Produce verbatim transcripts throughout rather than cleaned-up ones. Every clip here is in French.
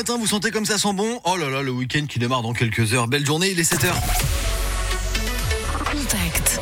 matin, vous sentez comme ça sent bon? Oh là là, le week-end qui démarre dans quelques heures. Belle journée, il est sept heures. Contact.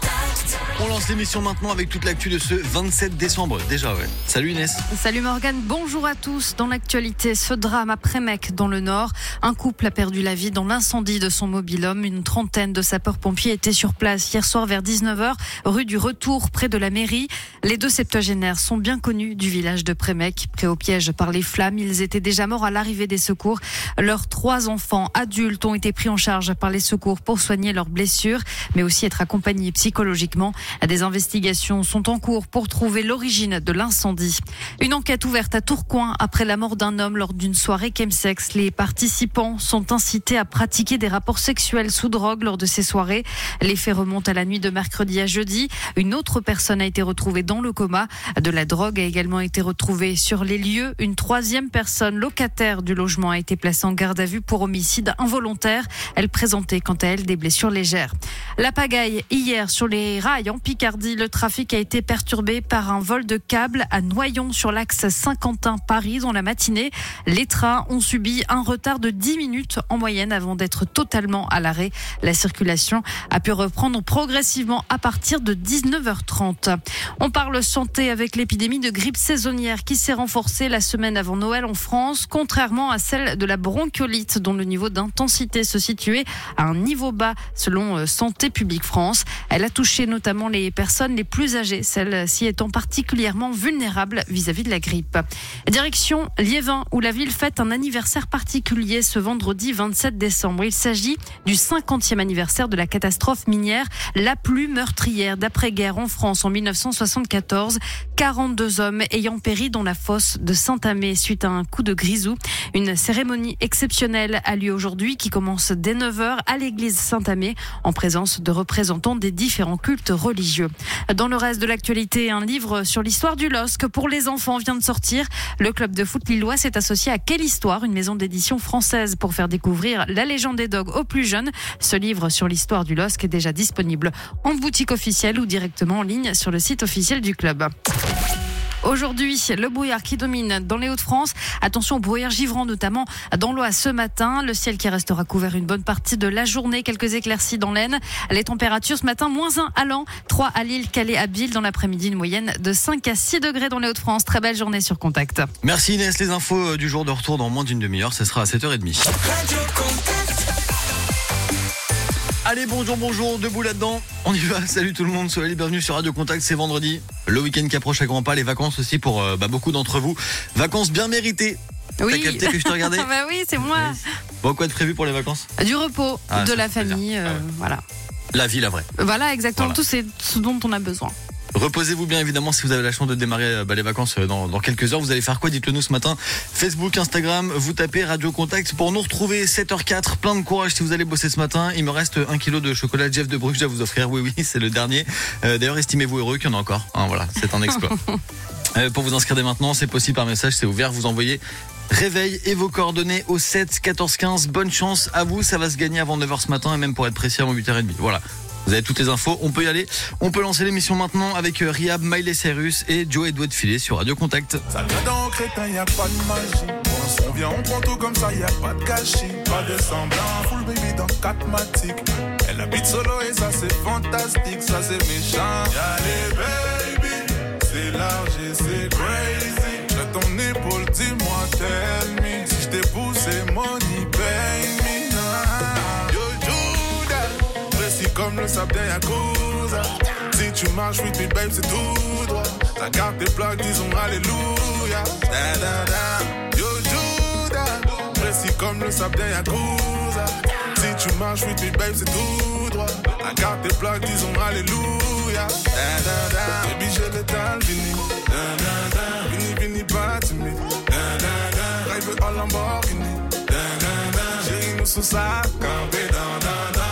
On lance l'émission maintenant avec toute l'actu de ce vingt-sept décembre. Déjà, ouais. Salut Inès. Salut Morgane, bonjour à tous. Dans l'actualité, ce drame à Prémec dans le Nord. Un couple a perdu la vie dans l'incendie de son mobil-home. Une trentaine de sapeurs-pompiers étaient sur place hier soir vers dix-neuf heures, rue du Retour, près de la mairie. Les deux septuagénaires sont bien connus du village de Prémec. Pris au piège par les flammes, ils étaient déjà morts à l'arrivée des secours. Leurs trois enfants adultes ont été pris en charge par les secours pour soigner leurs blessures, mais aussi être accompagnés psychologiquement. Des investigations sont en cours pour trouver l'origine de l'incendie. Une enquête ouverte à Tourcoing après la mort d'un homme lors d'une soirée chemsex. Les participants sont incités à pratiquer des rapports sexuels sous drogue lors de ces soirées. Les faits remontent à la nuit de mercredi à jeudi. Une autre personne a été retrouvée dans le coma. De la drogue a également été retrouvée sur les lieux. Une troisième personne locataire du logement a été placée en garde à vue pour homicide involontaire. Elle présentait quant à elle des blessures légères. La pagaille hier sur les rails en Picardie. Le trafic a été perturbé par un vol de câbles à Noyon sur l'axe Saint-Quentin-Paris dans la matinée. Les trains ont subi un retard de dix minutes en moyenne avant d'être totalement à l'arrêt. La circulation a pu reprendre progressivement à partir de dix-neuf heures trente. On parle santé avec l'épidémie de grippe saisonnière qui s'est renforcée la semaine avant Noël en France, contrairement à celle de la bronchiolite dont le niveau d'intensité se situait à un niveau bas selon Santé publique France. Elle a touché notamment les personnes les plus âgées, celles-ci étant particulièrement vulnérables vis-à-vis de la grippe. Direction Liévin, où la ville fête un anniversaire particulier ce vendredi vingt-sept décembre. Il s'agit du cinquantième anniversaire de la catastrophe minière la plus meurtrière d'après-guerre en France en dix-neuf cent soixante-quatorze. quarante-deux hommes ayant péri dans la fosse de Saint-Amé suite à un coup de grisou. Une cérémonie exceptionnelle a lieu aujourd'hui qui commence dès neuf heures à l'église Saint-Amé en présence de représentants des différents cultes religieux. Dans le reste de l'actualité, un livre sur l'histoire du L O S C pour les enfants vient de sortir. Le club de foot lillois s'est associé à Quelle Histoire, une maison d'édition française, pour faire découvrir la légende des dogs aux plus jeunes. Ce livre sur l'histoire du L O S C est déjà disponible en boutique officielle ou directement en ligne sur le site officiel du club. Aujourd'hui, le brouillard qui domine dans les Hauts-de-France. Attention au brouillard givrant, notamment dans l'Oise ce matin. Le ciel qui restera couvert une bonne partie de la journée. Quelques éclaircies dans l'Aisne. Les températures ce matin, moins un à Laon, trois à Lille, Calais, à Bille. Dans l'après-midi, une moyenne de cinq à six degrés dans les Hauts-de-France. Très belle journée sur Contact. Merci Inès, les infos du jour de retour dans moins d'une demi-heure. Ce sera à sept heures trente. Allez, bonjour, bonjour, debout là-dedans. On y va, salut tout le monde, soyez les bienvenus sur Radio Contact, c'est vendredi. Le week-end qui approche à grands pas, les vacances aussi pour euh, bah, beaucoup d'entre vous. Vacances bien méritées. Oui. T'as capté que je te regardais? Bah oui, c'est moi. Bon, quoi de prévu pour les vacances? Du repos, ah, de ça, la famille, euh, ah ouais. voilà. La vie, la vraie. Voilà, exactement, voilà. Tout c'est ce dont on a besoin. Reposez-vous bien évidemment si vous avez la chance de démarrer bah, les vacances dans, dans quelques heures. Vous allez faire quoi? Dites-le nous ce matin. Facebook, Instagram, vous tapez Radio Contact pour nous retrouver. Sept heures quatre, plein de courage si vous allez bosser ce matin. Il me reste un kilo de chocolat Jeff de Bruges à vous offrir. Oui, oui, c'est le dernier. Euh, d'ailleurs, estimez-vous heureux qu'il y en a encore. Hein, voilà, c'est un exploit. euh, pour vous inscrire dès maintenant, c'est possible par message, c'est ouvert. Vous envoyez réveil et vos coordonnées au sept quatorze quinze. Bonne chance à vous, ça va se gagner avant neuf heures ce matin et même pour être précis avant huit heures trente. Voilà. Vous avez toutes les infos, on peut y aller. On peut lancer l'émission maintenant avec Rihab, Miley Cyrus et Joe Doigt de filet sur Radio Contact. Ça vient dans crétin, y a pas de magie. On vient, on prend tout comme ça, y a pas de gâchis. Pas de semblant, full baby dans quatre matiques. Elle habite solo et ça c'est fantastique, ça c'est méchant. Y'a les baby, c'est large et c'est crazy. J'ai ton épaule, dis-moi, tell me. Si je t'ai poussé, money, pay me. Comme le sable d'un Yakuza. Si tu marches with me babe c'est tout droit. Ta carte des plaques disons alléluia. Da da da. Yo Judas. Précis comme le sable d'un Yakuza. Si tu marches with me babe c'est tout droit. Ta carte des plaques disons alléluia. Da da da. Baby j'ai l'étal fini. Da da da. Vini vini pas timide. Da da da. Rêve en Lamborghini. Da da da. Chérie nous sous sa campé dans da da.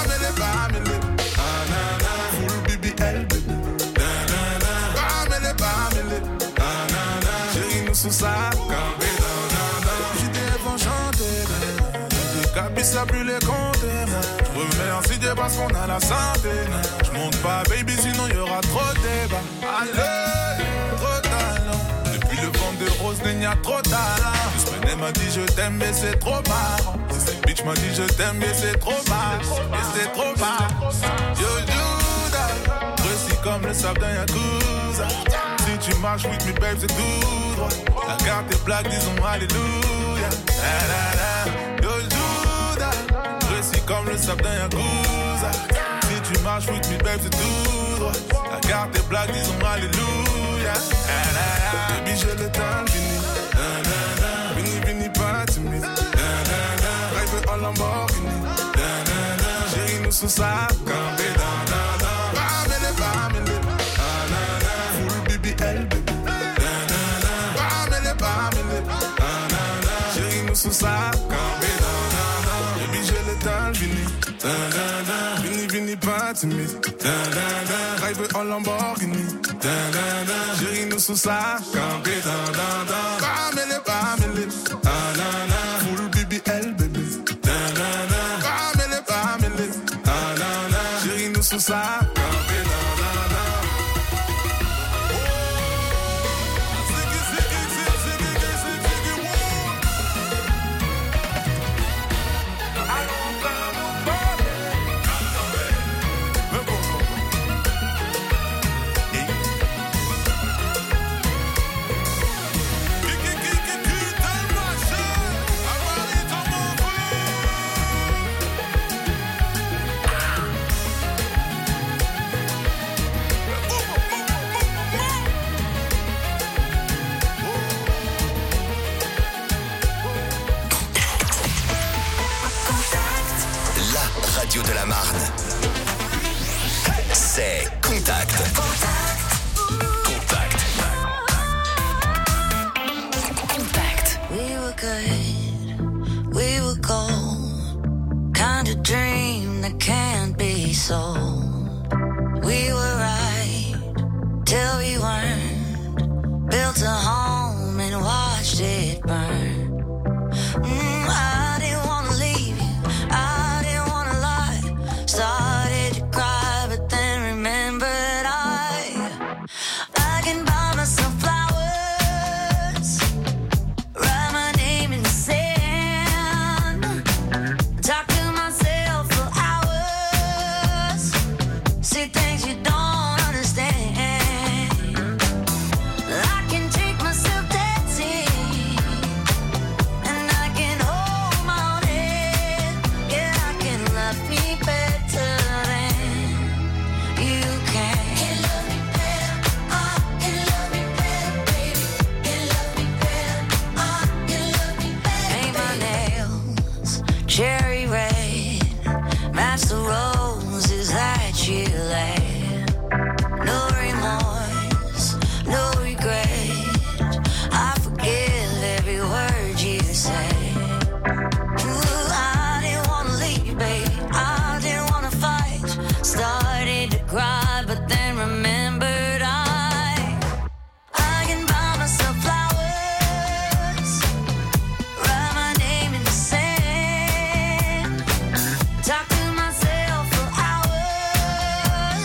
Sous sa campé, j'étais enchanté, je capisse à plus les compter. Je remercie Dieu parce qu'on a la santé. Je monte pas baby sinon y'aura trop de débat. Allez, trop talent. Depuis le vent de rose n'y a trop tard. Juste m'a dit je t'aime mais c'est trop marrant. Cette bitch m'a dit je t'aime mais c'est trop marrant. Et c'est trop marrant. Yo Judas, précis comme le sable d'un Yakuza. Si tu marches with me babe c'est tout droit. La carte est black disons alléluia. La, la, la. Yo Judas, précis comme le sable d'un Yakuza. Si tu marches with me babe c'est tout droit. La carte est black disons alléluia. La, la, la. Baby j'ai le temps fini. Vini vini pas timide. Rêve en Lamborghini. Chérie nous sous sa campé dans dans dans. Bamele bamele. Full B B L baby. Bamele bamele. Chérie nous sous sa campé dans dans dans. Baby j'ai le temps fini. Vini vini pas timide. Rêve en Lamborghini. Chérie nous sous sa campé dans dans dans. Bamele bamele. Full B B L baby. Bamele bamele. Chérie nous sous sa campé dans dans dans. Radio de la Marne. C'est Contact. Contact. Contact. We were good, we were gold. Kind of dream that can't be sold. We were right till we weren't. Built a home and watched it burn. Mm, I didn't want to leave you. I didn't want to lie. Started to cry, but then remembered I I can buy myself flowers, write my name in the sand, talk to myself for hours, see things you don't understand. I can take myself dancing, and I can hold my own head. Yeah, I can love me better than you can. Can love me better, I can love me better, baby. Can love me better, I can love me better. Paint my nails cherry red, match the roses that you laid. No remorse, no regret. I forgive every word you say. Ooh, I didn't wanna leave, babe. I didn't wanna fight. Started to cry, but then remembered I I can buy myself flowers, write my name in the sand, talk to myself for hours,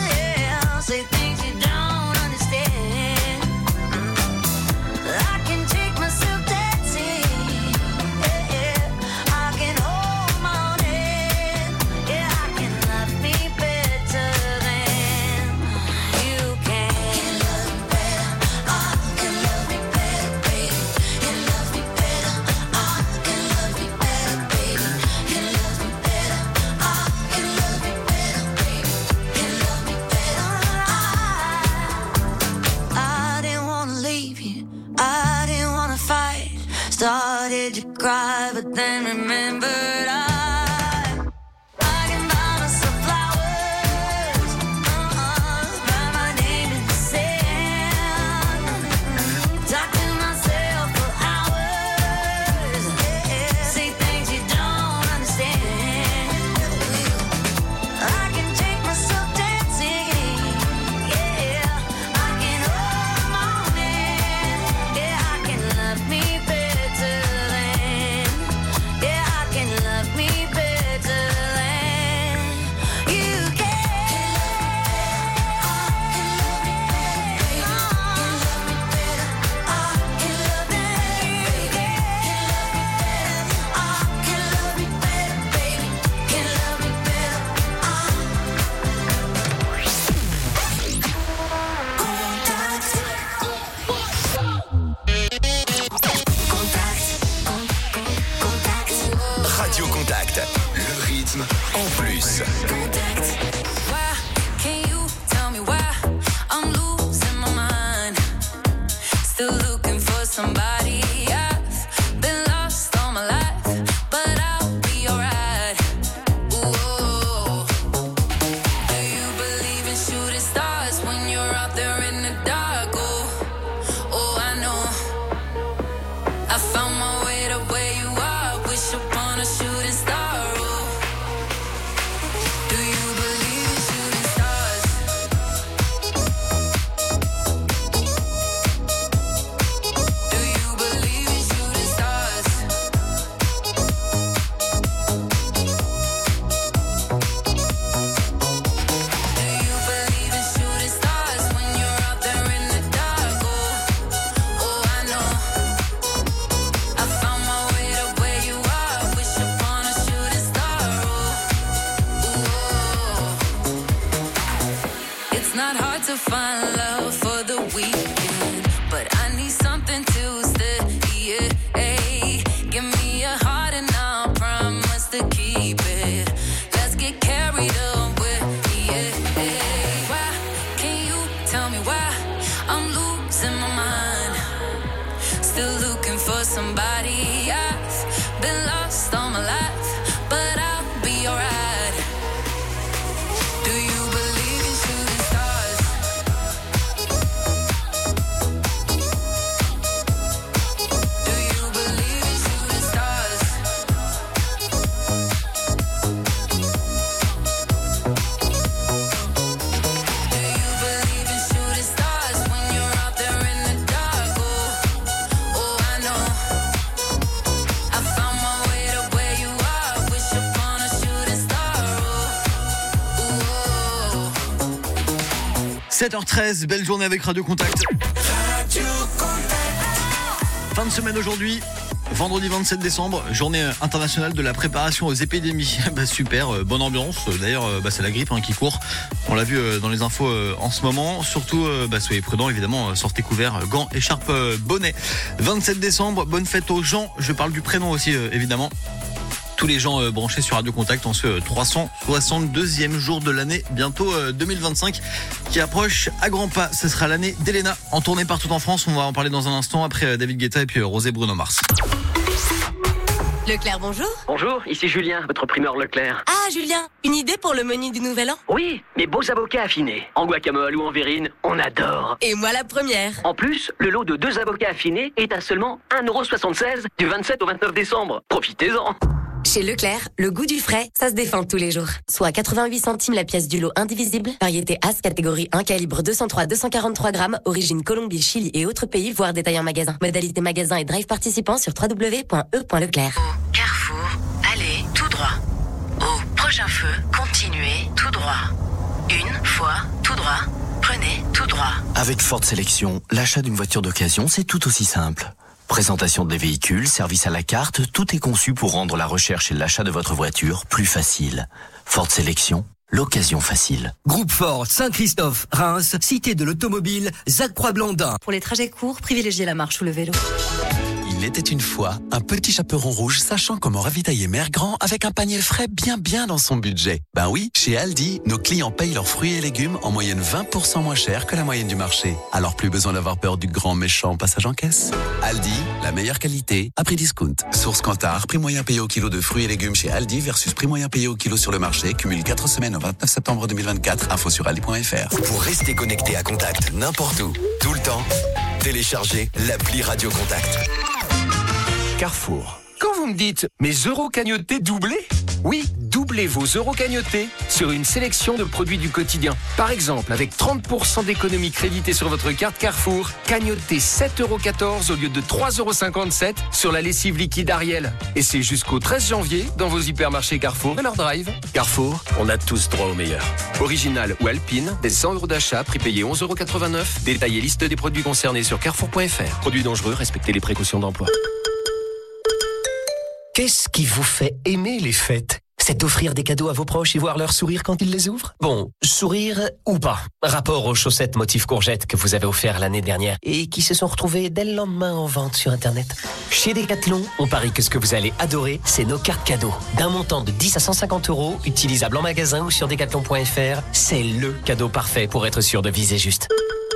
plus. Why can't you tell me why I'm losing my mind? Still looking for somebody. I've been lost all my life, but I'll be alright. Ooh. Do you believe in shooting stars when you're out there in the dark? Oh, oh, I know. I found my way to where you are. Wish upon a shooting star. Oh. Do you believe in shooting stars? Do you believe in shooting stars? Do you believe in shooting stars when you're out there in the dark? Oh, oh, I know. I found my way to where you are. Wish upon a shooting star. Oh, ooh. It's not hard to find love for the weekend, but I need something to stay. Yeah, hey. Give me a heart and I'll promise to keep it. Let's get carried away. Yeah, hey. Why can't you tell me why I'm losing my mind? Still looking for somebody. I've been lost all my life, but I'll be alright. Do you believe in shooting stars? Do you believe in shooting stars? Do you believe in shooting stars when you're out there in the dark? Oh, oh, I know. I found my way to where you are. Wish upon a shooting star. Oh, oh. sept heures treize, belle journée avec Radio Contact. Fin de semaine aujourd'hui, vendredi vingt-sept décembre, journée internationale de la préparation aux épidémies. Bah, super, euh, bonne ambiance. D'ailleurs, euh, bah, c'est la grippe hein, qui court. On l'a vu euh, dans les infos euh, en ce moment. Surtout, euh, bah, soyez prudents, évidemment, euh, sortez couverts, gants, écharpe, euh, bonnet. vingt-sept décembre, bonne fête aux gens. Je parle du prénom aussi, euh, évidemment. Tous les gens euh, branchés sur Radio Contact en ce euh, trois cent soixante-deuxième jour de l'année, bientôt euh, deux mille vingt-cinq, qui approche à grands pas. Ce sera l'année d'Elena, en tournée partout en France. On va en parler dans un instant après euh, David Guetta et puis euh, Rosé Bruno Mars. Leclerc, bonjour. Bonjour, ici Julien, votre primeur Leclerc. Ah, Julien, une idée pour le menu du Nouvel An? Oui, mes beaux avocats affinés. En guacamole ou en verrine, on adore. Et moi la première. En plus, le lot de deux avocats affinés est à seulement un euro soixante-seize du vingt-sept au vingt-neuf décembre. Profitez-en. Chez Leclerc, le goût du frais, ça se défend tous les jours. Soit quatre-vingt-huit centimes la pièce du lot indivisible, variété As catégorie un, calibre deux cent trois à deux cent quarante-trois grammes, origine Colombie, Chili et autres pays, voire détail en magasin. Modalité magasin et drive participant sur w w w point e point leclerc. Au carrefour, allez tout droit. Au prochain feu, continuez tout droit. Une fois tout droit, prenez tout droit. Avec Ford Sélection, l'achat d'une voiture d'occasion, c'est tout aussi simple. Présentation des véhicules, service à la carte, tout est conçu pour rendre la recherche et l'achat de votre voiture plus facile. Ford Sélection, l'occasion facile. Groupe Ford, Saint-Christophe, Reims, Cité de l'Automobile, Zacquois-Blandin. Pour les trajets courts, privilégiez la marche ou le vélo. Il était une fois un petit chaperon rouge sachant comment ravitailler Mère Grand avec un panier frais bien bien dans son budget. Ben oui, chez Aldi, nos clients payent leurs fruits et légumes en moyenne vingt pour cent moins cher que la moyenne du marché. Alors plus besoin d'avoir peur du grand méchant passage en caisse. Aldi, la meilleure qualité à prix discount. Source Kantar, prix moyen payé au kilo de fruits et légumes chez Aldi versus prix moyen payé au kilo sur le marché. Cumule quatre semaines au vingt-neuf septembre deux mille vingt-quatre. Info sur aldi point f r. Pour rester connecté à Contact n'importe où, tout le temps, téléchargez l'appli Radio Contact. Carrefour. Quand vous me dites mes euros cagnotés doublés, oui, doublez vos euros cagnotés sur une sélection de produits du quotidien. Par exemple, avec trente pour cent d'économie créditée sur votre carte Carrefour, cagnotez sept euros quatorze au lieu de trois euros cinquante-sept sur la lessive liquide Ariel. Et c'est jusqu'au treize janvier dans vos hypermarchés Carrefour et leur drive. Carrefour, on a tous droit au meilleur. Original ou Alpine, des cent euros d'achat, prix payé onze euros quatre-vingt-neuf. Détail et liste des produits concernés sur carrefour point f r. Produits dangereux, respectez les précautions d'emploi. Qu'est-ce qui vous fait aimer les fêtes ? C'est d'offrir des cadeaux à vos proches et voir leur sourire quand ils les ouvrent? Bon, sourire ou pas. Rapport aux chaussettes motif courgette que vous avez offert l'année dernière et qui se sont retrouvées dès le lendemain en vente sur Internet. Chez Decathlon, on parie que ce que vous allez adorer, c'est nos cartes cadeaux. D'un montant de dix à cent cinquante euros, utilisables en magasin ou sur decathlon point f r, c'est le cadeau parfait pour être sûr de viser juste.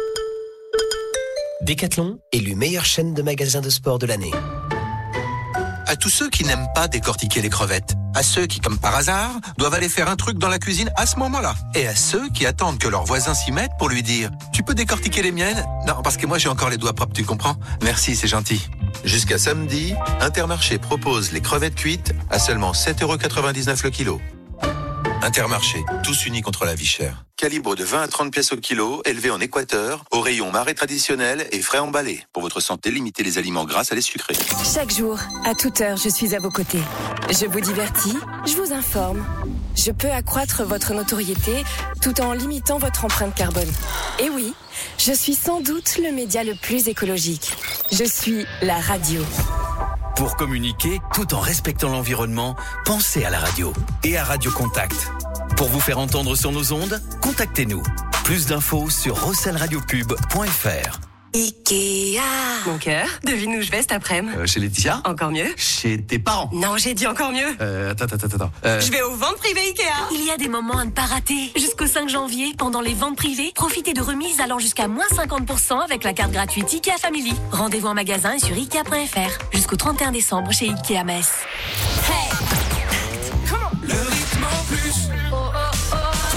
Decathlon, élu meilleure chaîne de magasins de sport de l'année. À tous ceux qui n'aiment pas décortiquer les crevettes, à ceux qui, comme par hasard, doivent aller faire un truc dans la cuisine à ce moment-là, et à ceux qui attendent que leurs voisins s'y mettent pour lui dire « Tu peux décortiquer les miennes ?» Non, parce que moi j'ai encore les doigts propres, tu comprends? Merci, c'est gentil. Jusqu'à samedi, Intermarché propose les crevettes cuites à seulement sept euros quatre-vingt-dix-neuf le kilo. Intermarché, tous unis contre la vie chère. Calibre de vingt à trente pièces au kilo, élevé en Équateur, au rayon marais traditionnel et frais emballés. Pour votre santé, limitez les aliments gras à les sucrés. Chaque jour, à toute heure, je suis à vos côtés. Je vous divertis, je vous informe. Je peux accroître votre notoriété tout en limitant votre empreinte carbone. Et oui, je suis sans doute le média le plus écologique. Je suis la radio. Pour communiquer, tout en respectant l'environnement, pensez à la radio et à Radio Contact. Pour vous faire entendre sur nos ondes, contactez-nous. Plus d'infos sur rossel radio pub point f r. Ikea. Mon cœur, devine où je vais cet après-midi. Euh, chez Laetitia. Encore mieux. Chez tes parents. Non, j'ai dit encore mieux. Euh, attends, attends, attends. Euh... Je vais aux ventes privées Ikea. Il y a des moments à ne pas rater. Jusqu'au cinq janvier, pendant les ventes privées, profitez de remises allant jusqu'à moins cinquante pour cent avec la carte gratuite Ikea Family. Rendez-vous en magasin et sur ikea point f r. Jusqu'au trente et un décembre chez Ikea Metz. Hey. Le rythme en plus. Oh, oh, oh.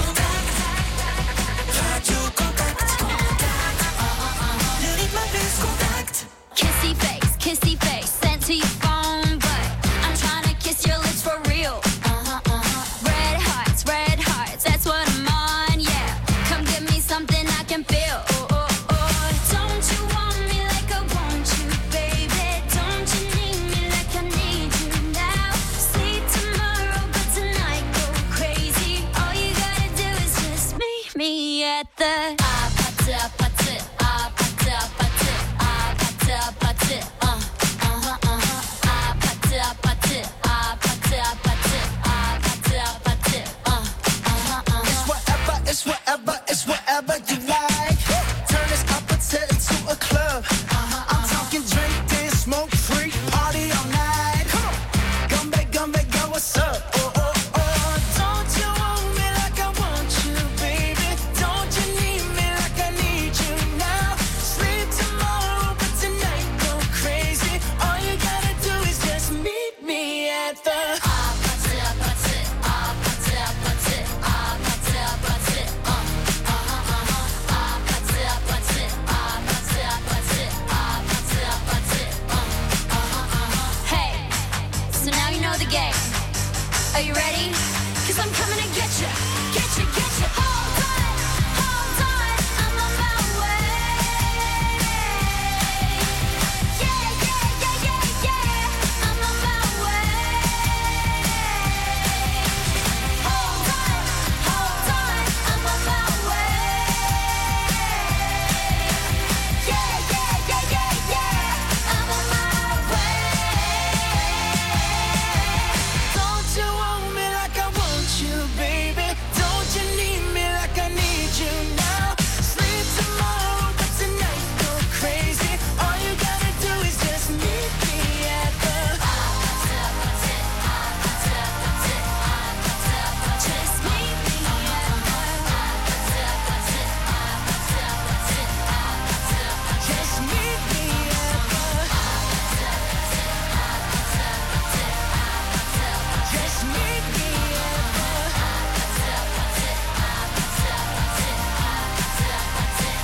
Radio Contact. Le rythme en plus. Contact. Kissy face, kissy face, sent to your phone, but I'm trying to kiss your lips for real. Uh-huh, uh-huh. Red hearts, red hearts, that's what I'm on, yeah. Come give me something I can feel. Oh, oh, oh. Don't you want me like I want you, baby? Don't you need me like I need you now? Sleep tomorrow, but tonight go crazy. All you gotta do is just meet me at the ah, put it, put it, ah, put it, put it, ah, put it, put it, uh, uh-huh, uh-huh, ah, put it, put it, ah, put it, put it, ah, put it, put it, uh, uh-huh, uh-huh. It's whatever, it's whatever, it's whatever you like. Turn this appetite into a club. Uh-huh, I'm talking drink, dance, smoke, free, party all night. Come on, come back, come back, girl, what's up? Oh, oh, oh, don't you want me like I want you, baby? Don't you need me like I need you now? Sleep tomorrow, but tonight go crazy. All you gotta do is just meet me at the ah, put it, put it, ah, put it, put it, ah, put it, put it, uh, uh-huh, uh-huh, ah, put it, put it, ah, put it, put it, ah, put it, put it, uh, uh-huh, uh-huh. Hey, so now you know the game. Are you ready? Cause I'm coming to get you, get you, get you. Hold on, hold on, I'm on my way. Yeah, yeah, yeah, yeah, yeah, I'm on my way. Hold on, hold on, I'm on my way. Yeah, yeah, yeah, yeah, yeah, I'm on my way. Don't you want me like I want you, baby? Don't you need me like I need you now? Sleep tomorrow, but tonight go crazy. All you gotta do is just meet me at the ah, put it, put it, ah, put it, put it, ah, put it, put it. Just meet me at the ah, put it, put it, ah, put it, put it, ah, put it, put it. Just meet me at the ah, put it, put it, ah, put it, put it, ah, put it, put it. Just meet me at the ah, put it, put it, ah, put it, put it, ah, put it, put it,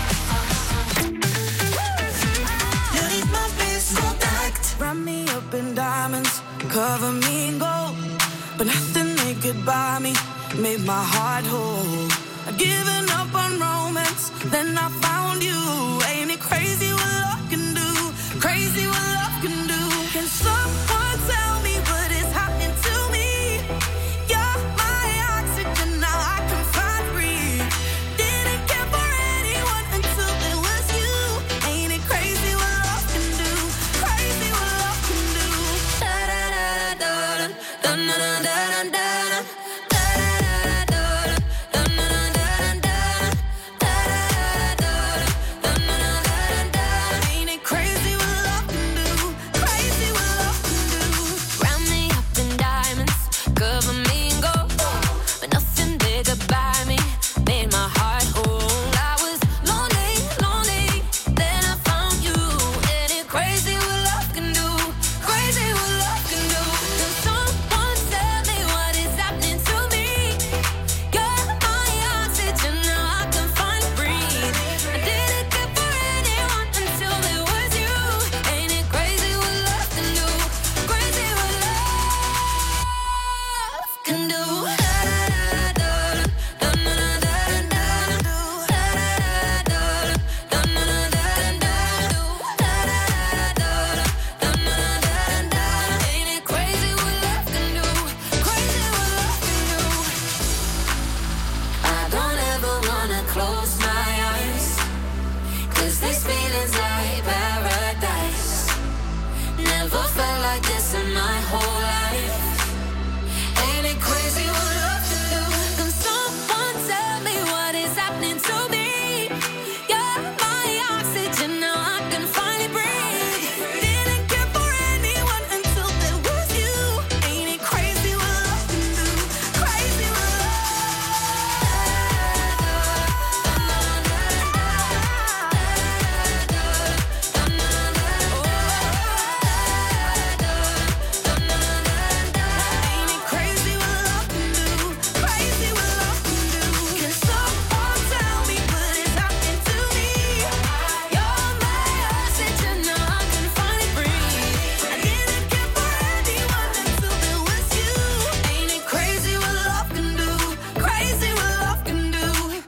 uh, uh-huh. Le rythme en plus. Contact. Wrap me up in diamonds, cover me in gold, but nothing they could buy me made my heart whole. I'd given up on romance, then I found you. Ain't it crazy what love can do? Crazy what love can do. Can someone tell me what is happening to me? You're my oxygen, now I can find breathe. Didn't care for anyone until it was you. Ain't it crazy what love can do? Crazy what love can do. Da da da da da da da da da da.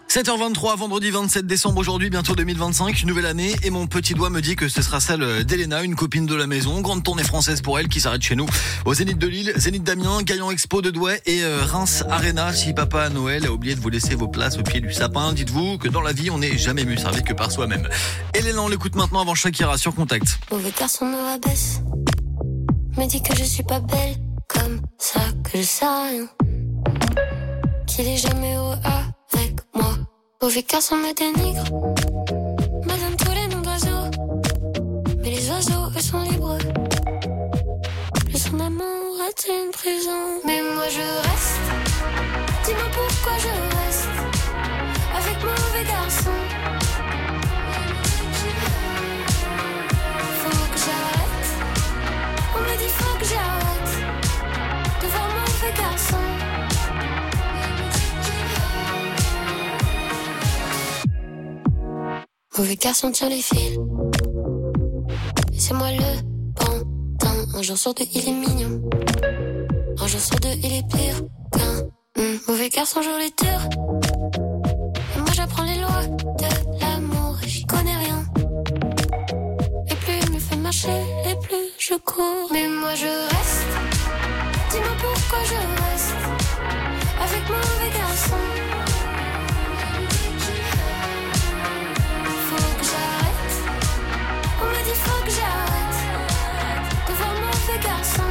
sept heures vingt-trois, vendredi vingt-sept décembre aujourd'hui, bientôt deux mille vingt-cinq, nouvelle année, et mon petit doigt me dit que ce sera celle d'Elena, une copine de la maison, grande tournée française pour elle qui s'arrête chez nous au Zénith de Lille, Zénith d'Amiens, Gaillan Expo de Douai et euh, Reims Arena. Si papa à Noël a oublié de vous laisser vos places au pied du sapin, dites-vous que dans la vie on n'est jamais mieux servi que par soi-même. Elena, on l'écoute maintenant avant Shakira sur Contact. Mauvais garçon me rabaisse, me dit que je suis pas belle, comme ça que je sais rien, qu'il est jamais au avec moi. Mauvais garçon me dénigre, me donne tous les noms d'oiseaux, mais les oiseaux eux sont libres. Le son d'amour est une prison, mais moi je reste. Dis-moi pourquoi je reste avec mauvais garçon. Faut que j'arrête, on me dit faut que j'arrête de voir mauvais garçon. Mauvais garçon tire les fils, et c'est moi le pantin. Un jour sur deux il est mignon, un jour sur deux il est pire qu'un mmh. Mauvais garçon joue les tours, et moi j'apprends les lois de l'amour et j'y connais rien. Et plus il me fait marcher, et plus je cours. Mais moi je reste, dis-moi pourquoi je reste avec mauvais garçon. On me dit faut que j'arrête de voir mauvais garçon.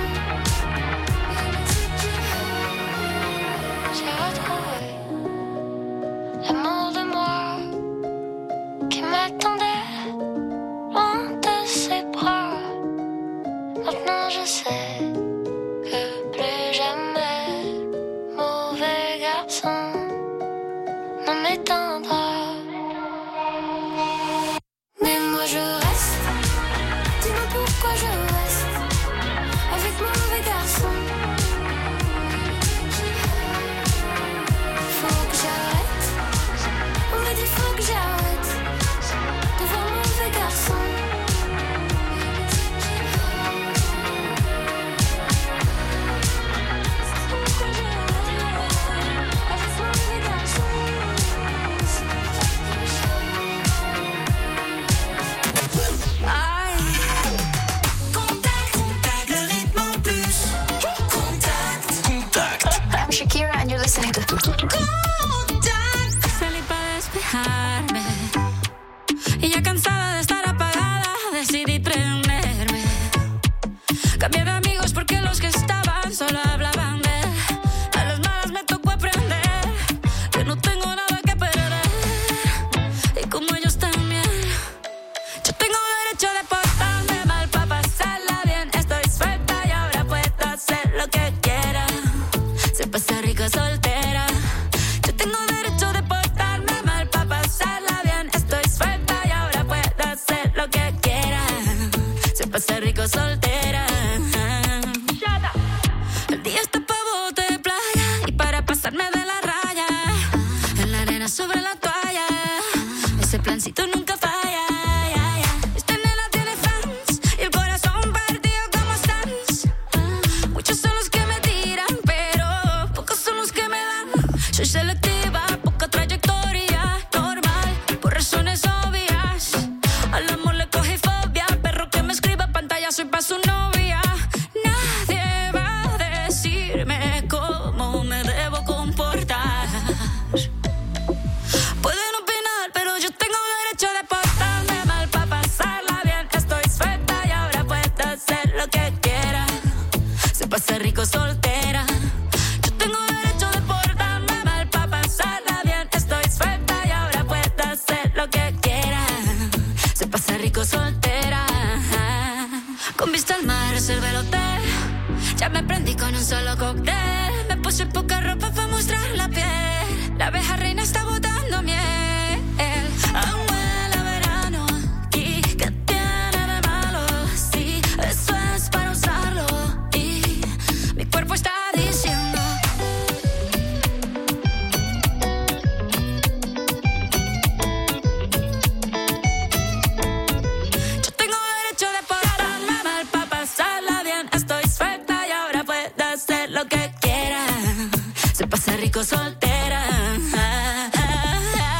J'ai retrouvé l'amour de moi qui m'attendait loin de ses bras. Maintenant je sais que plus jamais mauvais garçon ne m'éteindra. Mais moi je reste, dis-moi pourquoi je reste avec mauvais garçon. Faut que j'arrête, on me dit faut que j'arrête de voir mauvais garçon. Shakira and you're listening to Contact. Salí para despejarme y ya cansada de estar apagada decidí prenderme. Cambié de amigos porque los que estaban solo hablaban de él. A las malas me tocó aprender que no tengo nada que perder y como ellos también. Yo tengo derecho de portarme mal para pasarla bien. Estoy suelta y ahora puedo hacer lo que quiera. Se pasa rico soltera. Yo tengo derecho de portarme mal pa' pasarla bien. Estoy suelta y ahora puedo hacer lo que quiera. Se pasa rico soltera. El día está pa' bote de playa y para pasarme de la raya. En la arena sobre la toalla. Ese plancito nunca falla. Esta nena tiene fans y el corazón partido como Stans. Muchos son los que me tiran, pero pocos son los que me dan. Soy selectiva, poca trayectoria, normal, por razones obvias. Al amor le cogí fobia, perro que me escriba pantalla, soy pa' su novia. Nadie va a decirme cómo me debo comportar. Pueden opinar, pero yo tengo derecho de portarme mal pa' pasarla bien. Estoy suelta y ahora puedo hacer lo que quiera. Se pasa rico soltera. Yo tengo derecho de portarme mal pa' pasarla bien. Estoy suelta y ahora puedo hacer lo que quiera. Se pasa rico soltera. Con vista al mar reservé el hotel. Ya me prendí con un solo cóctel. Me puse poca ropa pa' mostrar la piel. La abeja reina está botando miel. Aún huele a verano. ¿Y qué tiene de malo? Sí, eso es para usarlo. Y mi cuerpo está diciendo yo tengo derecho de portarme mal pa' pasarla bien. Estoy suelta y ahora puedo hacer lo que quiera. Se pasa rico soltera.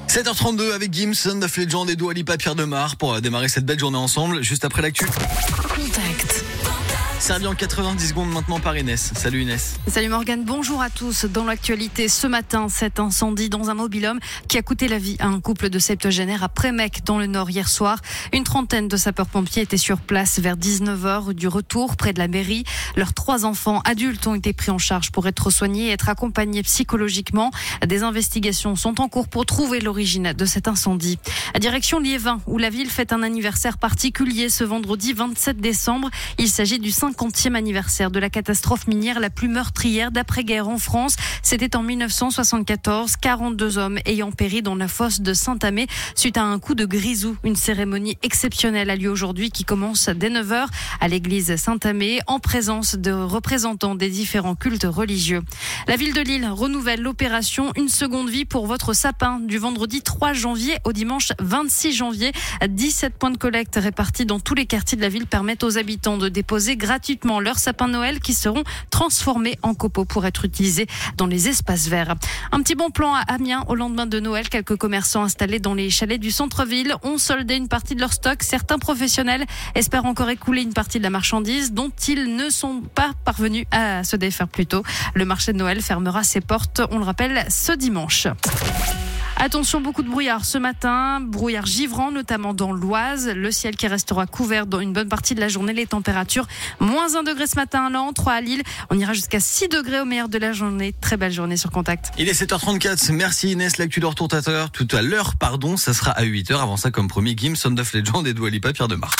sept heures trente-deux avec Gims, Sound of Legend et Dua Lipa, Pierre Demar pour démarrer cette belle journée ensemble, juste après l'actu. Contact. Servi en quatre-vingt-dix secondes maintenant par Inès. Salut Inès. Salut Morgane, bonjour à tous. Dans l'actualité ce matin, cet incendie dans un mobil-home qui a coûté la vie à un couple de septuagénaires à Prémec dans le Nord hier soir. Une trentaine de sapeurs-pompiers étaient sur place vers dix-neuf heures du retour près de la mairie. Leurs trois enfants adultes ont été pris en charge pour être soignés et être accompagnés psychologiquement. Des investigations sont en cours pour trouver l'origine de cet incendie. À direction Liévin, où la ville fête un anniversaire particulier ce vendredi vingt-sept décembre. Il s'agit du cinquantième anniversaire de la catastrophe minière la plus meurtrière d'après-guerre en France. C'était en mille neuf cent soixante-quatorze, quarante-deux hommes ayant péri dans la fosse de Saint-Amé suite à un coup de grisou. Une cérémonie exceptionnelle a lieu aujourd'hui qui commence dès neuf heures à l'église Saint-Amé en présence de représentants des différents cultes religieux. La ville de Lille renouvelle l'opération Une seconde vie pour votre sapin du vendredi trois janvier au dimanche vingt-six janvier. dix-sept points de collecte répartis dans tous les quartiers de la ville permettent aux habitants de déposer gratuitement leurs sapins de Noël qui seront transformés en copeaux pour être utilisés dans les espaces verts. Un petit bon plan à Amiens au lendemain de Noël. Quelques commerçants installés dans les chalets du centre-ville ont soldé une partie de leur stock. Certains professionnels espèrent encore écouler une partie de la marchandise dont ils ne sont pas parvenus à se défaire plus tôt. Le marché de Noël fermera ses portes, on le rappelle, ce dimanche. Attention, beaucoup de brouillard ce matin, brouillard givrant notamment dans l'Oise, le ciel qui restera couvert dans une bonne partie de la journée, les températures moins un degré ce matin à Lens, trois à Lille, on ira jusqu'à six degrés au meilleur de la journée. Très belle journée sur Contact. Il est sept heures trente-quatre, merci Inès, l'actu de retour tout à l'heure, tout à l'heure, pardon, ça sera à huit heures, avant ça comme promis, Gims, Sound of Legend et Dua Lipa, Pierre Demar.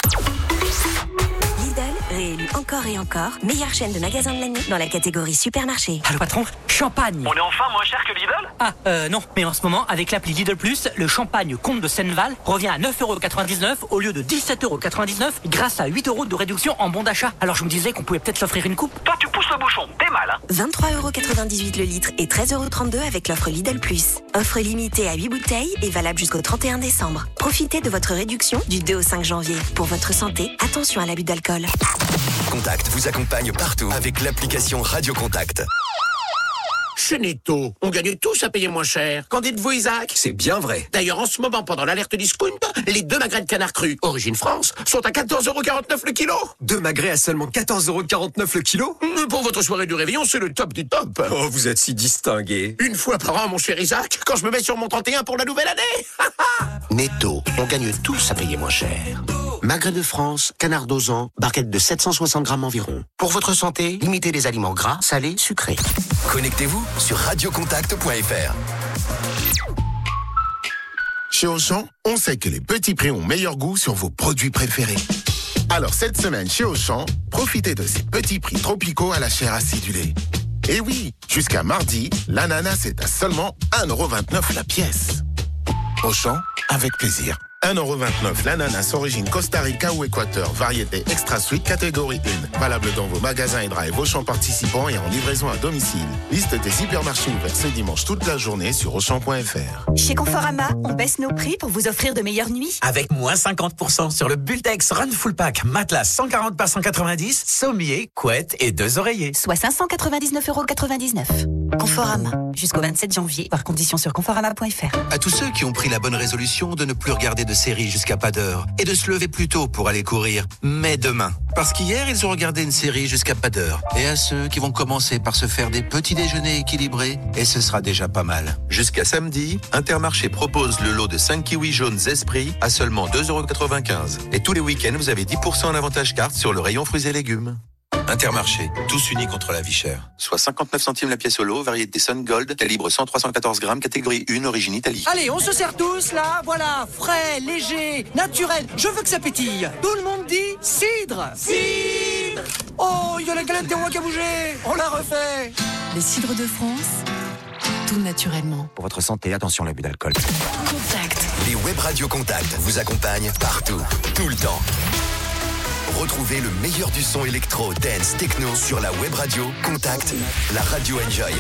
Lidl, réélu encore et encore, meilleure chaîne de magasins de l'année dans la catégorie supermarché. Allô patron, champagne. On est enfin moins cher que Lidl? Ah, euh, non, mais en ce moment, avec l'appli Lidl Plus, le champagne Comte de Senneval revient à neuf euros quatre-vingt-dix-neuf au lieu de dix-sept euros quatre-vingt-dix-neuf grâce à huit euros de réduction en bon d'achat. Alors je me disais qu'on pouvait peut-être s'offrir une coupe. Toi, tu pousses le bouchon, t'es mal, hein? vingt-trois euros quatre-vingt-dix-huit le litre et treize euros trente-deux avec l'offre Lidl Plus. Offre limitée à huit bouteilles et valable jusqu'au trente et un décembre. Profitez de votre réduction du deux au cinq janvier. Pour votre santé, attention à l'abus d'alcool. Contact vous accompagne partout avec l'application Radio Contact. Chez Netto, on gagne tous à payer moins cher. Qu'en dites-vous, Isaac? C'est bien vrai. D'ailleurs, en ce moment, pendant l'alerte discount, les deux magrets de canard cru, origine France, sont à quatorze euros quarante-neuf le kilo. Deux magrets à seulement quatorze euros quarante-neuf le kilo? Mais pour votre soirée du réveillon, c'est le top du top. Oh, vous êtes si distingué. Une fois par an, mon cher Isaac, quand je me mets sur mon trente et un pour la nouvelle année. Netto, on gagne tous à payer moins cher. Magret de France, canard dosant, barquette de sept cent soixante grammes environ. Pour votre santé, limitez les aliments gras, salés, sucrés. Connectez-vous sur radio contact point f r. Chez Auchan, on sait que les petits prix ont meilleur goût sur vos produits préférés. Alors cette semaine chez Auchan, profitez de ces petits prix tropicaux à la chair acidulée. Et oui, jusqu'à mardi, l'ananas est à seulement un euro vingt-neuf la pièce. Auchan, avec plaisir. un euro vingt-neuf l'ananas origine Costa Rica ou Équateur, variété extra sweet catégorie un. Valable dans vos magasins et drive Auchan participants et en livraison à domicile. Liste des hypermarchés ouverts ce dimanche toute la journée sur auchan point f r. Chez Conforama, on baisse nos prix pour vous offrir de meilleures nuits. Avec moins cinquante pour cent sur le Bultex Run Full Pack, matelas cent quarante par cent quatre-vingt-dix, sommier, couette et deux oreillers. Soit cinq cent quatre-vingt-dix-neuf euros quatre-vingt-dix-neuf. Conforama, jusqu'au vingt-sept janvier, par condition sur conforama point f r. À tous ceux qui ont pris la bonne résolution de ne plus regarder de séries jusqu'à pas d'heure et de se lever plus tôt pour aller courir, mais demain. Parce qu'hier, ils ont regardé une série jusqu'à pas d'heure. Et à ceux qui vont commencer par se faire des petits déjeuners équilibrés, et ce sera déjà pas mal. Jusqu'à samedi, Intermarché propose le lot de cinq kiwis jaunes Esprit à seulement deux euros quatre-vingt-quinze. Et tous les week-ends, vous avez dix pour cent en avantage carte sur le rayon fruits et légumes. Intermarché, tous unis contre la vie chère. Soit cinquante-neuf centimes la pièce au lot, variété Sun Gold, calibre cent à trois cent quatorze grammes, catégorie un, origine Italie. Allez, on se sert tous là, voilà, frais, léger, naturel, je veux que ça pétille. Tout le monde dit cidre. Cidre. Oh, il y a la galette des rois qui a bougé, on la refait. Les cidres de France, tout naturellement. Pour votre santé, attention à l'abus d'alcool. Contact. Les web radio Contact vous accompagnent partout, tout le temps. Retrouvez le meilleur du son électro, dance, techno sur la web radio Contact, la radio Enjoy.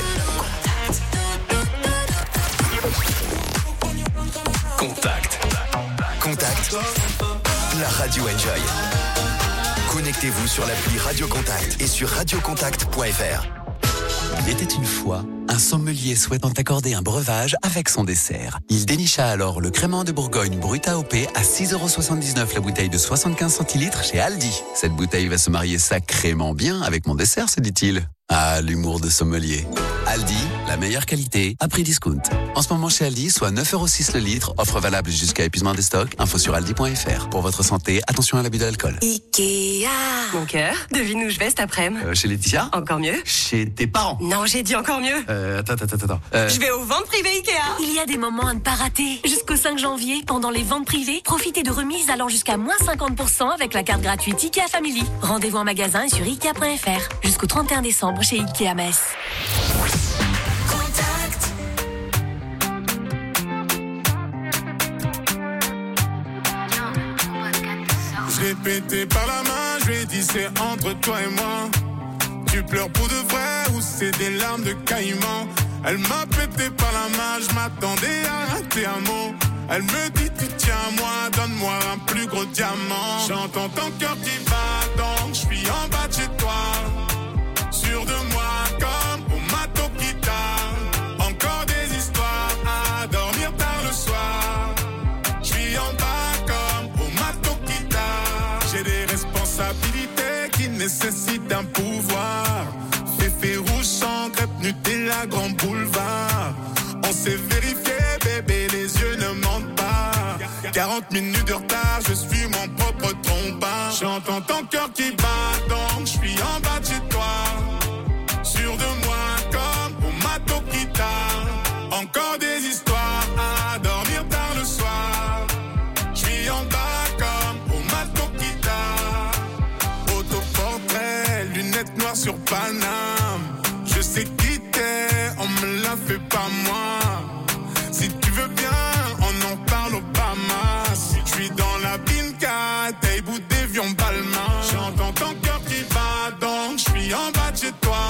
Contact. Contact, la radio Enjoy. Connectez-vous sur l'appli Radio Contact et sur radio contact point f r. Il était une fois un sommelier souhaitant accorder un breuvage avec son dessert. Il dénicha alors le crément de Bourgogne brut A O P à six euros soixante-dix-neuf la bouteille de soixante-quinze centilitres chez Aldi. Cette bouteille va se marier sacrément bien avec mon dessert, se dit-il. Ah, l'humour de sommelier. Aldi, la meilleure qualité à prix discount. En ce moment chez Aldi, soit neuf euros six le litre, offre valable jusqu'à épuisement des stocks. Info sur aldi point f r. Pour votre santé, attention à l'abus d'alcool. Ikea. Mon cœur, devine où je vais cet après-midi. Euh, chez Laetitia. Encore mieux. Chez tes parents. Non, j'ai dit encore mieux. Euh, attends, attends, attends, attends. Euh... Je vais aux ventes privées Ikea. Il y a des moments à ne pas rater. Jusqu'au cinq janvier, pendant les ventes privées, profitez de remises allant jusqu'à moins cinquante pour cent avec la carte gratuite Ikea Family. Rendez-vous en magasin et sur ikea point f r. Jusqu'au trente et un décembre chez Ikea Metz. Je l'ai pété par la main, je lui ai dit c'est entre toi et moi. Tu pleures pour de vrai ou c'est des larmes de caïman? Elle m'a pété par la main, je m'attendais à rater un mot. Elle me dit tu tiens à moi, donne-moi un plus gros diamant. J'entends ton cœur qui bat, donc je suis en bas de chez toi. Sûr de moi comme au mato guitare. Encore des histoires à dormir tard le soir. Je suis en bas comme au mato guitare. J'ai des responsabilités qui nécessitent un pouvoir. Féfé rouge sans crêpe Nutella grand boulevard. On s'est vérifié bébé, les yeux ne mentent pas. quarante minutes de retard, je suis mon propre trompeur. J'entends ton cœur qui bat, donc je suis en bas de chez toi. Sûr de moi comme au mato guitare. Encore des histoires à dormir tard le soir. Je suis en bas comme au mato guitare. Autoportrait, lunettes noires sur Paname. Je sais qui t'es, on me l'a fait pas moi. Si tu veux bien, on en parle au Bahamas. Je suis dans la binka, t'es bout d'avion Balmain. J'entends ton cœur qui bat, donc je suis en bas de chez toi.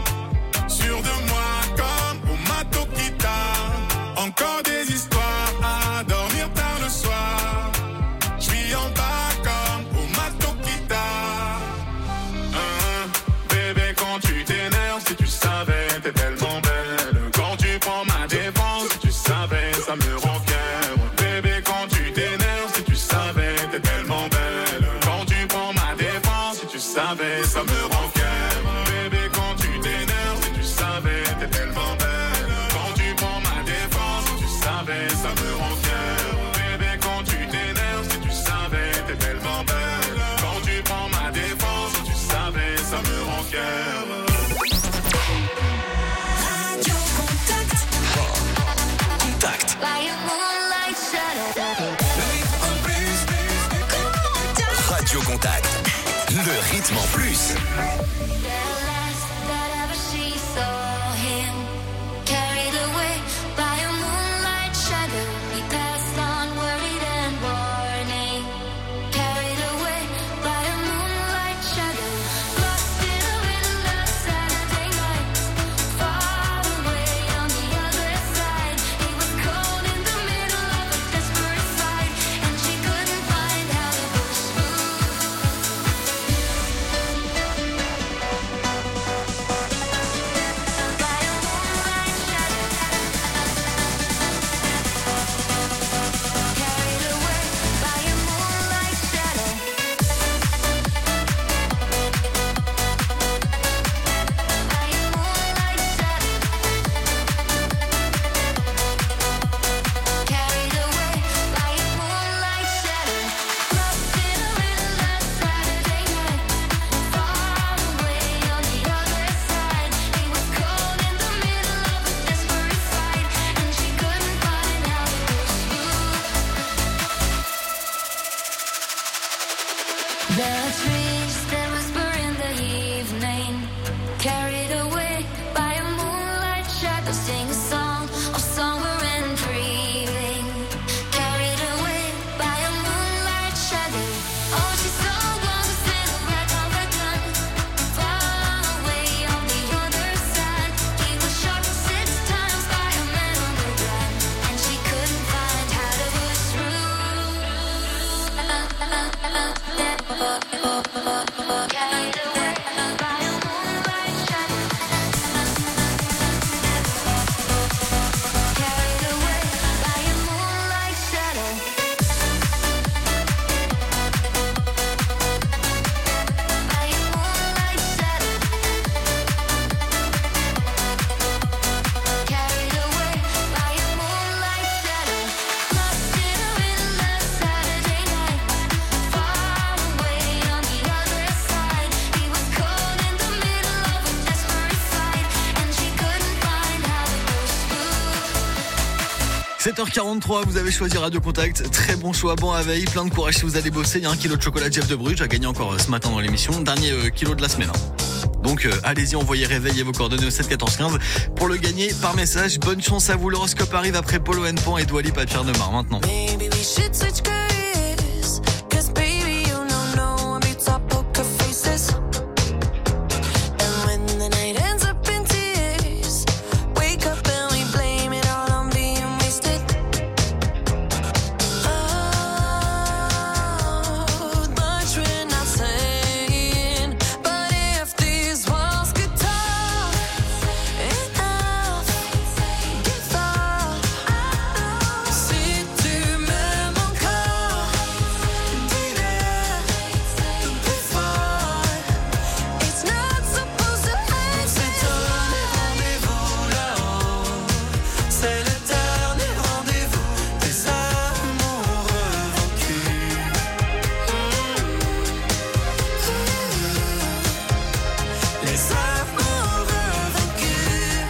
Sûr de moi comme au mato guitare. Encore des histoires à dormir tard le soir. Je suis en bas comme au mato guitare. Hein, bébé quand tu t'énerves, si tu savais, t'es tellement belle. Quand tu prends ma défense, si tu savais, ça me rend fier. Bébé quand tu t'énerves, si tu savais, t'es tellement belle. Quand tu prends ma défense, si tu savais, ça me rend fier. Bébé quand tu t'énerves, si tu savais, t'es tellement belle. Quand tu prends ma défense, si tu savais, ça me rend fier. Bébé quand tu t'énerves, si tu savais, t'es tellement belle. Quand tu prends ma défense, si tu savais, ça me rend fier. Radio Contact. Contact. Radio Contact, le rythme en plus. sept heures quarante-trois, vous avez choisi Radio Contact. Très bon choix, bon réveil, plein de courage si vous allez bosser. Il y a un kilo de chocolat Jeff de Bruges à gagner encore ce matin dans l'émission. Dernier euh, kilo de la semaine. Hein. Donc euh, allez-y, envoyez réveil et vos coordonnées au sept quatorze quinze pour le gagner par message. Bonne chance à vous. L'horoscope arrive après Polo and Pan et Dua Lipa, Pierre Demar maintenant. Maybe we should switch careers, 'cause baby you don't know I'm top poker faces. And when the night ends up in tears, wake up and we blame it all on being wasted. Oh, much we're not saying, but if these walls could talk, enough, give up. Si tu m'aimes encore, dis-le plus fort. It's not supposed to end. C'est donné rendez-vous là-haut. C'est le dernier rendez-vous des amoureux vaincus. Les amoureux vaincus.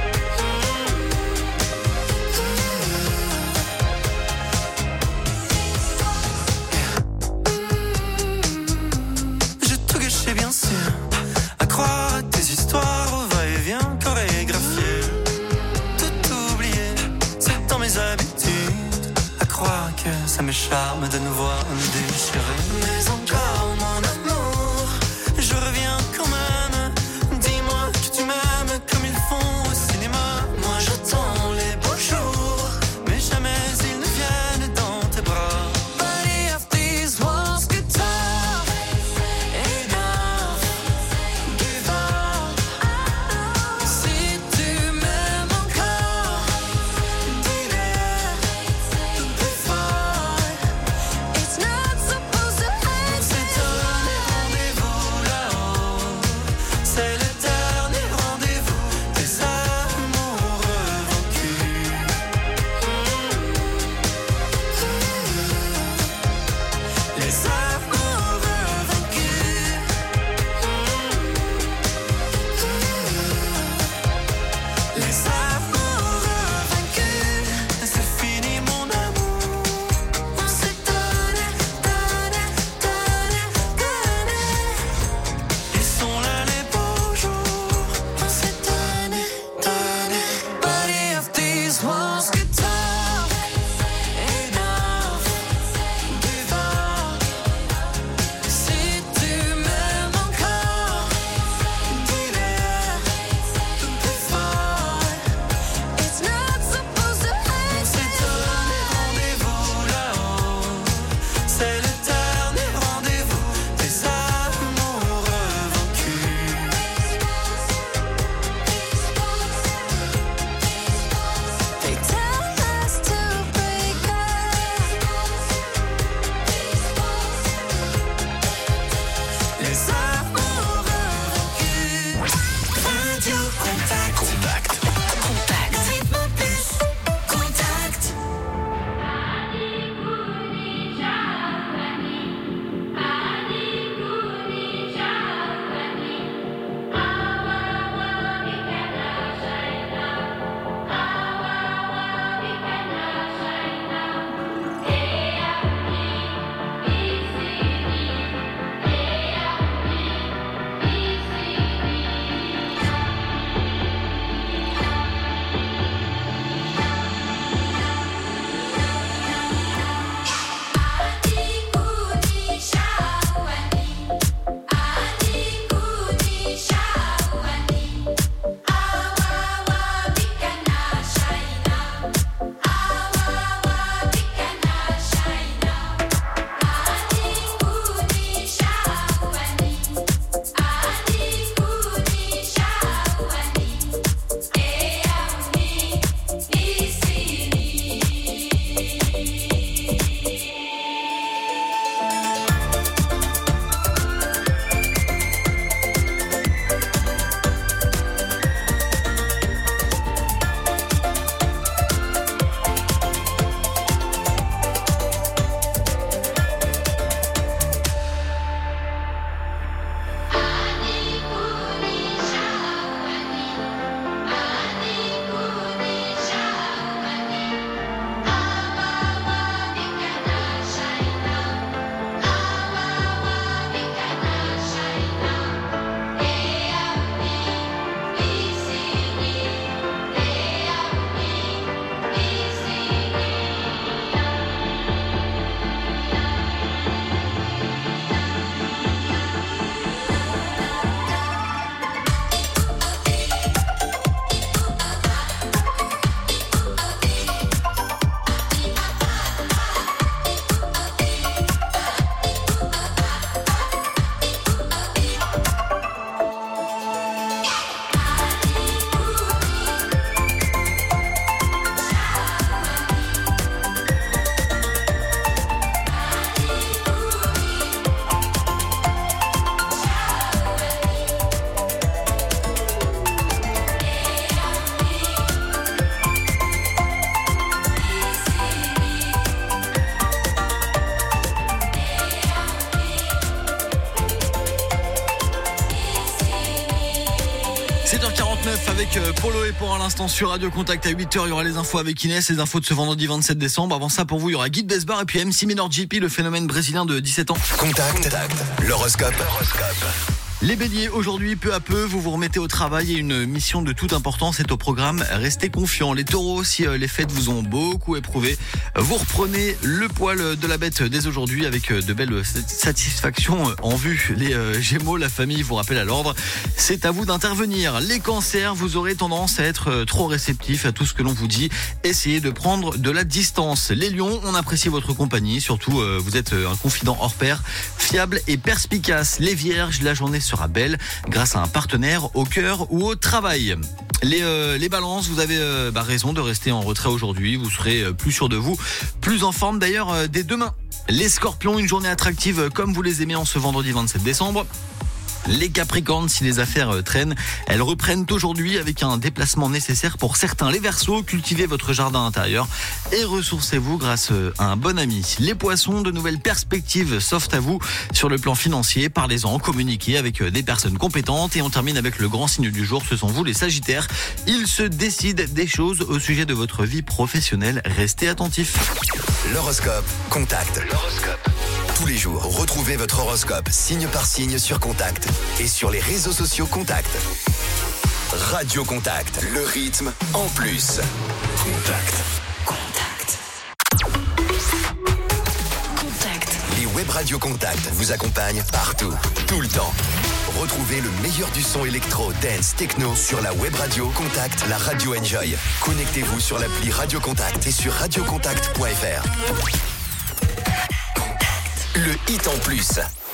J'ai tout gâché bien sûr, à croire à tes histoires au va-et-vient chorégraphié. Tout oublié, c'est dans mes habitudes, à croire que ça me charme de nous voir nous déchirer. Mais encore mon amour, je reviens quand même. Dis-moi que tu m'aimes comme ils font au cinéma. Moi j'attends les beaux jours, mais jamais ils ne viennent dans tes bras. But if these walls could talk, enough, give up. Si tu m'aimes encore, dis-le plus fort. It's not supposed vingt-neuf avec Polo et pour à l'instant sur Radio Contact à huit heures, il y aura les infos avec Inès, les infos de ce vendredi vingt-sept décembre. Avant ça, pour vous, il y aura Guy Besbar et puis M C Minor J P, le phénomène brésilien de dix-sept ans. Contact, Contact. L'horoscope. L'horoscope. Les béliers, aujourd'hui, peu à peu, vous vous remettez au travail et une mission de toute importance est au programme. Restez confiants. Les taureaux, si les fêtes vous ont beaucoup éprouvé, vous reprenez le poil de la bête dès aujourd'hui avec de belles satisfactions en vue. Les gémeaux, la famille vous rappelle à l'ordre. C'est à vous d'intervenir. Les cancers, vous aurez tendance à être trop réceptifs à tout ce que l'on vous dit. Essayez de prendre de la distance. Les lions, on apprécie votre compagnie. Surtout, vous êtes un confident hors pair, fiable et perspicace. Les vierges, la journée sera belle grâce à un partenaire au cœur ou au travail. Les, euh, les balances, vous avez euh, bah, raison de rester en retrait aujourd'hui. Vous serez euh, plus sûr de vous, plus en forme d'ailleurs euh, dès demain. Les scorpions, une journée attractive euh, comme vous les aimez en ce vendredi vingt-sept décembre. Les capricornes, si les affaires traînent, elles reprennent aujourd'hui avec un déplacement nécessaire pour certains. Les verseaux, cultivez votre jardin intérieur et ressourcez-vous grâce à un bon ami. Les poissons, de nouvelles perspectives s'offrent à vous sur le plan financier. Parlez-en, communiquez avec des personnes compétentes et on termine avec le grand signe du jour, ce sont vous les sagittaires. Il se décide des choses au sujet de votre vie professionnelle. Restez attentifs. L'horoscope. Contact. L'horoscope. Tous les jours, retrouvez votre horoscope signe par signe sur Contact et sur les réseaux sociaux Contact. Radio Contact, le rythme en plus. Contact. Contact. Contact. Les web radio Contact vous accompagnent partout, tout le temps. Retrouvez le meilleur du son électro, dance, techno sur la web radio Contact, la radio Enjoy. Connectez-vous sur l'appli Radio Contact et sur radio contact point f r. Le hit en plus.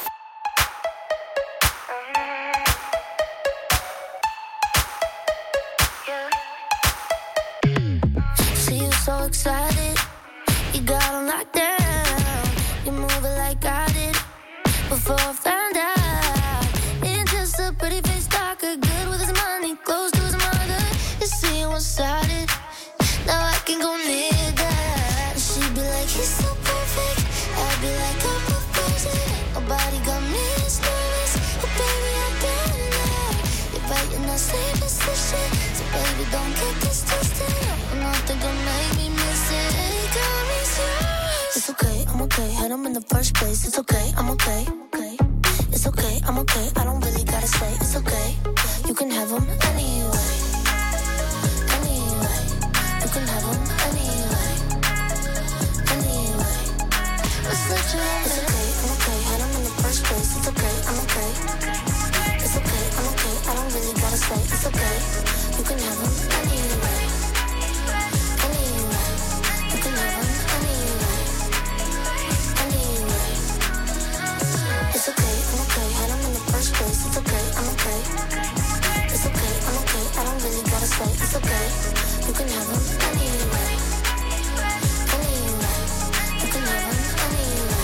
See you so excited, you got on locked down. You move it like I did before I found out. It's just a pretty face talker, good with his money, close to his mother. You see one-sided, now I can go near that. She'd be like, he's so perfect. I'd be like, I'm nobody got me as nervous, but baby I got it now. You're right in the same position, so baby don't get this twisted. I'm not gonna make me miss it. Hey, got me serious. It's okay, I'm okay. Had him in the first place. It's okay, I'm okay. Okay, it's okay, I'm okay. I don't really gotta say it's okay. You can have him anyway. Anyway, you can have him anyway. Anyway, let's let you have it. It's okay, I'm okay. Had him in the first place. It's okay, I'm okay. It's okay, I'm okay. I don't really gotta say it's okay. You can have him anyway. Anyway, you can have him anyway. Anyway, it's okay, I'm okay. Had him in the first place. It's okay, I'm okay. It's okay, I'm okay. I don't really gotta say it's okay. You can have him anyway. Anyway, you can have him anyway.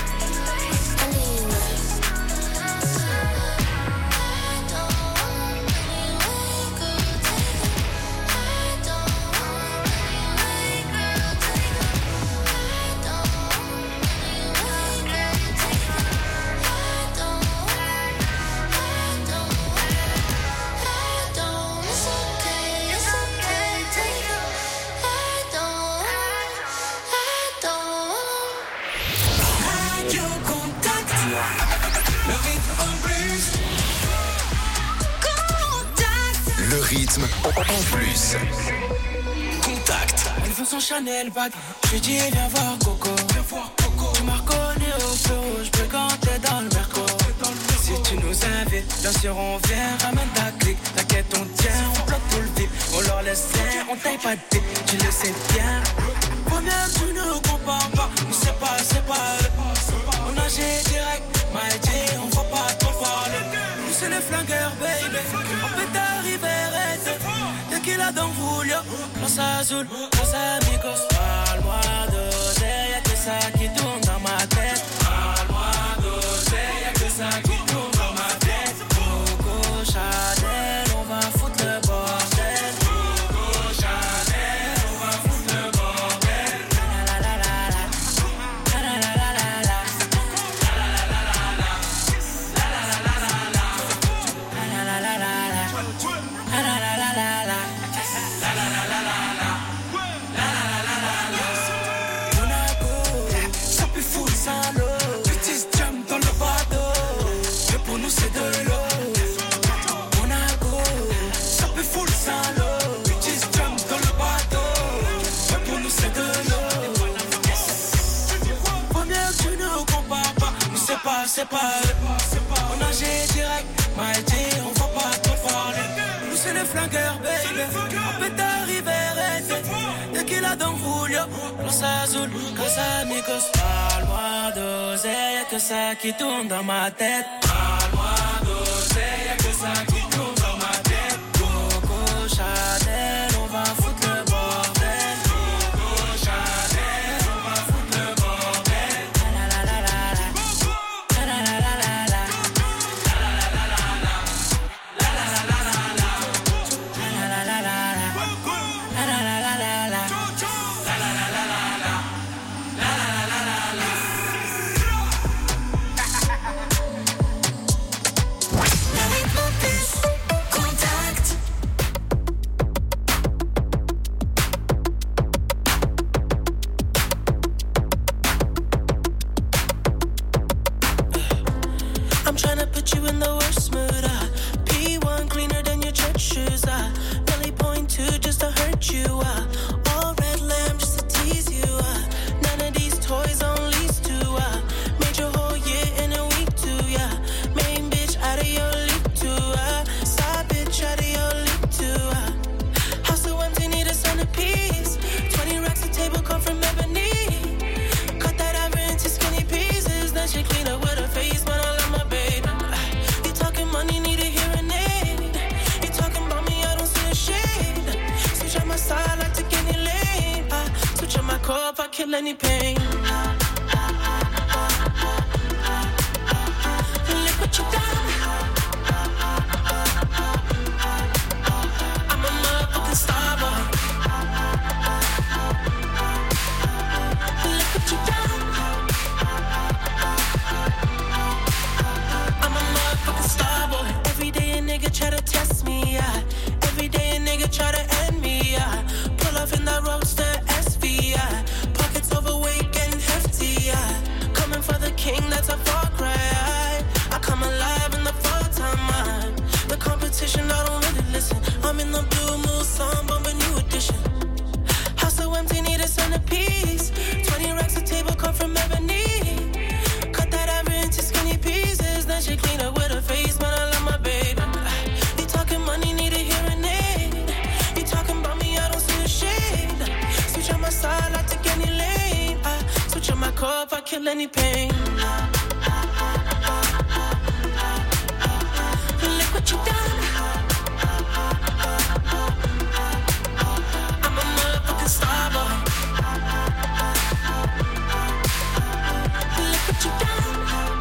Le rythme en plus. Contact. Elle veut son Chanel bag. Je lui dis viens voir Coco. Tu m'as reconnu au feu rouge, peux quand t'es dans le Merco. Si tu nous invites, bien sûr on vient, ramène ta clique. T'inquiète on tient, on bloque tout le vip. On leur laisse faire, on taille pas de tip, tu le sais bien. Combien tu ne compares pas, on sait pas, c'est pas eux. On agit direct, m'a dit on va pas trop parler. Nous c'est les flingueurs baby, on peut arriver arrêter. Tequila dans Julio, Los Azul, Los Amigos. Parle-moi d'oseille, y'a que ça qui tourne dans ma tête. Parle-moi d'oseille, y'a que ça qui tourne dans ma tête. Coco Chanel, on va foutre le bordel. Coco Chanel, on va foutre le bordel. La la la la la, la la la la la, la la la la la, la la la la la, la la la la la, la la la la la. c'est pas eux. On a géré direct, m'a dit, on va pas trop parler. Nous c'est les flingueurs, baby. On peut t'arriver, arrêter. Tequila Don Julio, Los Azul, Casamigos. Parle-moi d'oseille, y'a que ça qui tourne dans ma tête. Parle-moi d'oseille, y'a que ça qui tourne dans ma tête. Coco Chanel, on va foutre le bordel. Coco Chanel, on va foutre le bordel. La la la la la. La la la la la la. La la la la la. La la la la la la. La la la la la. La la la la la la. La la la la la la. La la la la la la. Contact. I'm tryna put you in the worst mood. Uh. P one cleaner than your church shoes. Uh. Really point two just to hurt you. Uh. All red lamb just to tease you. Uh. None of these toys on lease to. Uh. Made your whole year in a week too. Yeah. Main bitch out of your league too. Uh. Side bitch out of your league too. Uh. House so empty, need a centerpiece. Twenty racks a table come from ebony. Cut that ever into skinny pieces. Then she clean up with her face, but I love my baby. You talking money, need a hearing aid. You talking about me, I don't see a shade. Switch on my side, I take any lane. I switch on my core if I kill any pain. Look what you done. I'm a motherfucking star boy. Look what you done. I'm a motherfucking star boy. Every day a nigga try to test me, yeah. Every day a nigga try to end me, yeah. Pull off in that roadster S V, yeah. Pockets overweight getting hefty, yeah. Coming for the king, that's a far cry. I come alive in the fall time, man. The competition, I don't really listen. I'm in the blue moon, song, bomb a new edition. House so empty, need a centerpiece. Twenty racks a table come from ebony. Cut that ever into skinny pieces. Then she clean up with her face, man, I love my baby. You talking money, need a hearing aid. You talking about me, I don't see a shade. Switch on my side, I take any lane. I switch on my core if I kill any pain. Look what you done. I'm a motherfucking star boy. Look what you done.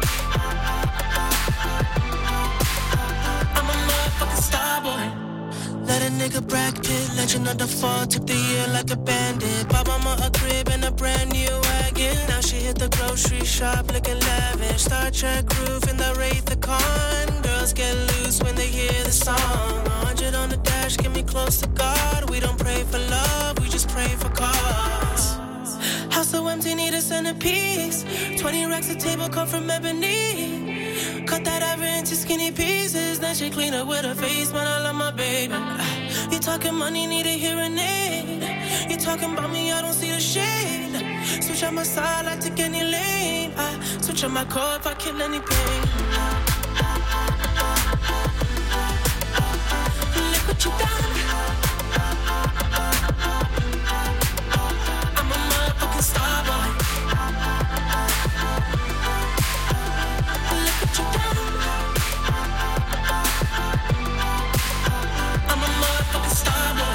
I'm a motherfucking star boy. Let a nigga Brad Pitt, legend of the fall, took the year like a bandit. Bought mama a crib and a brand new wagon. Now she hit the grocery shop looking lavish. Star Trek roof in the Wraith the Con. Girls get loose when they hear the song. one hundred on the dash, get me close to God. We don't pray for love, we just pray for cause. House so empty, need a centerpiece. Twenty racks a table come from ebony. Cut that ever into skinny pieces. Then she clean up with her face, man, I love my baby. You talking money, need a hearing aid. You talking about me, I don't see a shade. Switch on my side, I take any lane. I switch on my core if I kill any pain. Look what you done. I'm a motherfucking star boy. Look what you done. I'm a motherfucking star boy.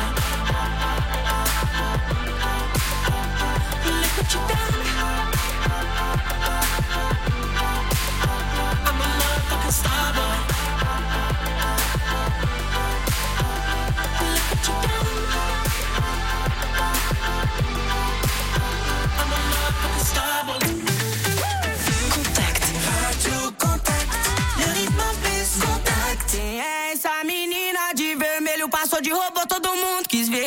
Look what you done. I'm a motherfucking star boy. Look what you done. I'm a motherfucking star boy. Contact. Radio Contact. Le rythme plus contact. Tem essa menina de vermelho, passou de robô, todo mundo quis ver.